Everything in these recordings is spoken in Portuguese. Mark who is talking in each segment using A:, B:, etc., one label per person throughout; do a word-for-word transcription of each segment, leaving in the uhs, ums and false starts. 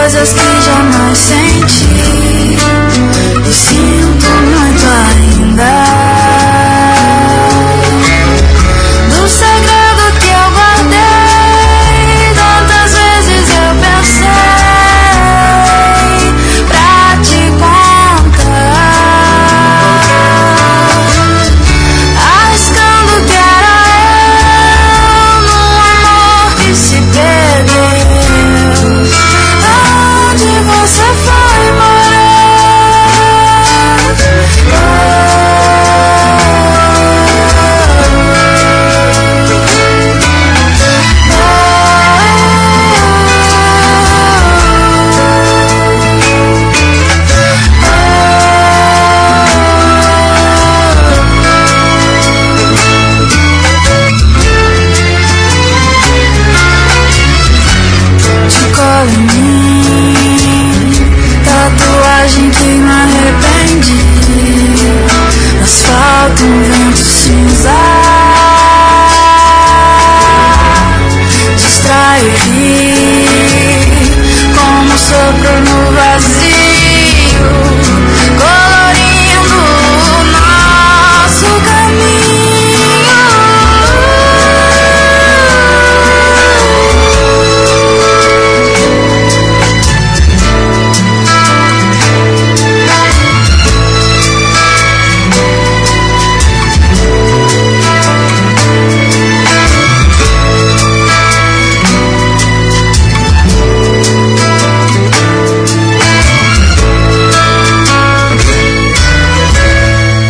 A: coisas que jamais senti e sinto muito ainda. Do segredo que eu guardei, tantas vezes eu pensei pra te contar, arriscando que era eu num amor que se perdeu. Onde você foi morar? Te cola em mim, tatuagem que me arrependi. No asfalto um vento cinza distrai e ri, como um sopro no vazio, colorindo o nosso caminho.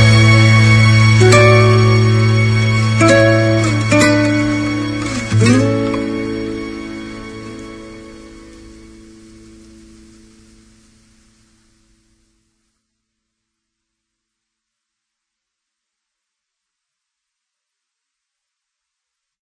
A: Mm-hmm.